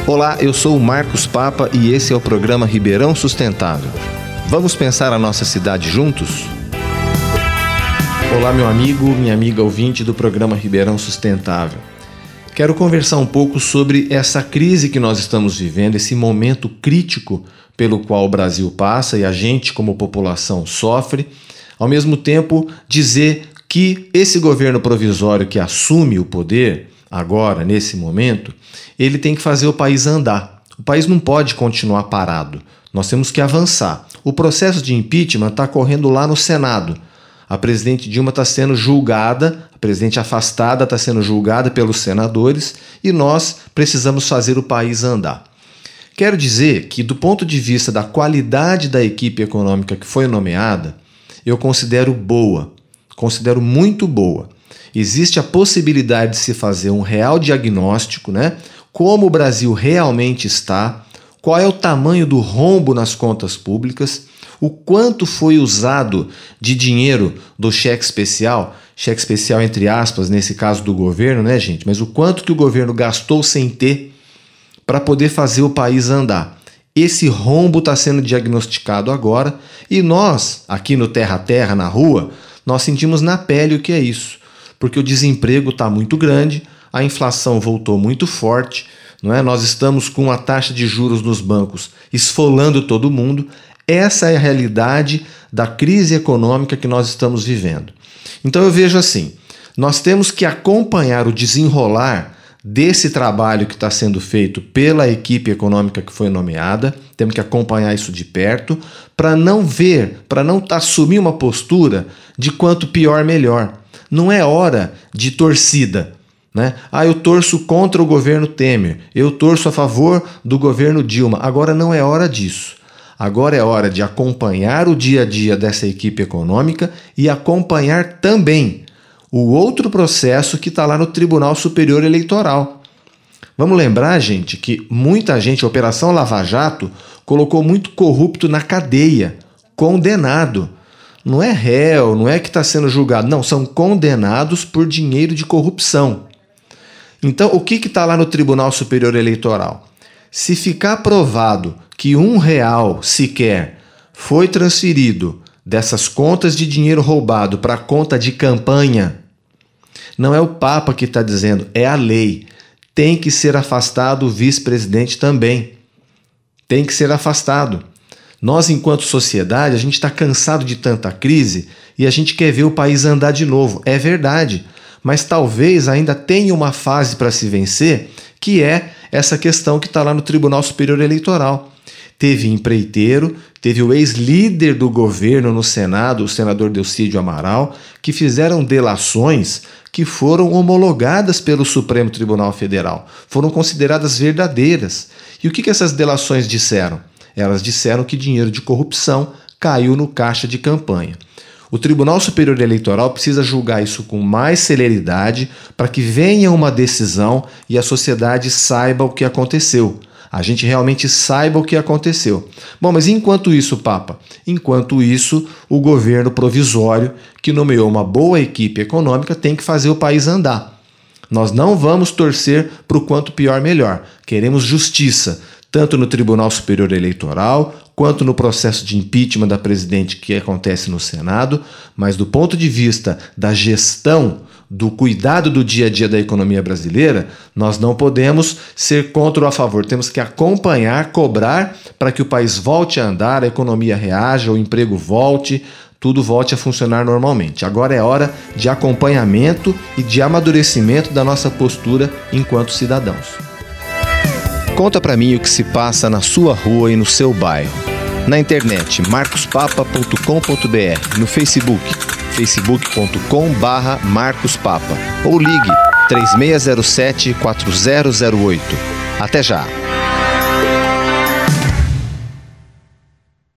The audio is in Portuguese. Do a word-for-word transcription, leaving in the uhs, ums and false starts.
Olá, eu sou o Marcos Papa e esse é o programa Ribeirão Sustentável. Vamos pensar a nossa cidade juntos? Olá, meu amigo, minha amiga ouvinte do programa Ribeirão Sustentável. Quero conversar um pouco sobre essa crise que nós estamos vivendo, esse momento crítico pelo qual o Brasil passa e a gente, como população, sofre. Ao mesmo tempo, dizer que esse governo provisório que assume o poder agora, nesse momento, ele tem que fazer o país andar. O país não pode continuar parado. Nós temos que avançar. O processo de impeachment está correndo lá no Senado. A presidente Dilma está sendo julgada, a presidente afastada está sendo julgada pelos senadores e nós precisamos fazer o país andar. Quero dizer que, do ponto de vista da qualidade da equipe econômica que foi nomeada, eu considero boa, considero muito boa. Existe a possibilidade de se fazer um real diagnóstico, né? Como o Brasil realmente está, qual é o tamanho do rombo nas contas públicas, o quanto foi usado de dinheiro do cheque especial, cheque especial entre aspas, nesse caso do governo, né, gente? Mas o quanto que o governo gastou sem ter para poder fazer o país andar. Esse rombo está sendo diagnosticado agora e nós, aqui no Terra a Terra, na rua, nós sentimos na pele o que é isso. Porque o desemprego está muito grande, a inflação voltou muito forte, não é? Nós estamos com a taxa de juros nos bancos esfolando todo mundo. Essa é a realidade da crise econômica que nós estamos vivendo. Então eu vejo assim, nós temos que acompanhar o desenrolar desse trabalho que está sendo feito pela equipe econômica que foi nomeada, temos que acompanhar isso de perto, para não ver, para não assumir uma postura de quanto pior, melhor. Não é hora de torcida, né? Ah, eu torço contra o governo Temer, eu torço a favor do governo Dilma. Agora não é hora disso. Agora é hora de acompanhar o dia a dia dessa equipe econômica e acompanhar também o outro processo que está lá no Tribunal Superior Eleitoral. Vamos lembrar, gente, que muita gente, a Operação Lava Jato, colocou muito corrupto na cadeia, condenado. Não é réu, não é que está sendo julgado, não, são condenados por dinheiro de corrupção. Então, o que está lá no Tribunal Superior Eleitoral? Se ficar provado que um real sequer foi transferido dessas contas de dinheiro roubado para a conta de campanha, não é o Papa que está dizendo, é a lei. Tem que ser afastado o vice-presidente também. Tem que ser afastado. Nós, enquanto sociedade, a gente está cansado de tanta crise e a gente quer ver o país andar de novo. É verdade, mas talvez ainda tenha uma fase para se vencer, que é essa questão que está lá no Tribunal Superior Eleitoral. Teve empreiteiro, teve o ex-líder do governo no Senado, o senador Delcídio Amaral, que fizeram delações que foram homologadas pelo Supremo Tribunal Federal, foram consideradas verdadeiras. E o que, que essas delações disseram? Elas disseram que dinheiro de corrupção caiu no caixa de campanha. O Tribunal Superior Eleitoral precisa julgar isso com mais celeridade para que venha uma decisão e a sociedade saiba o que aconteceu. A gente realmente saiba o que aconteceu. Bom, mas enquanto isso, Papa? Enquanto isso, o governo provisório, que nomeou uma boa equipe econômica, tem que fazer o país andar. Nós não vamos torcer para o quanto pior, melhor. Queremos justiça, tanto no Tribunal Superior Eleitoral, quanto no processo de impeachment da presidente que acontece no Senado, mas do ponto de vista da gestão, do cuidado do dia a dia da economia brasileira, nós não podemos ser contra ou a favor. Temos que acompanhar, cobrar para que o país volte a andar, a economia reaja, o emprego volte, tudo volte a funcionar normalmente. Agora é hora de acompanhamento e de amadurecimento da nossa postura enquanto cidadãos. Conta pra mim o que se passa na sua rua e no seu bairro. Na internet, marcos papa ponto com ponto b r, no Facebook, facebook ponto com barra marcos papa ou ligue três seis zero sete quatro zero zero oito. Até já!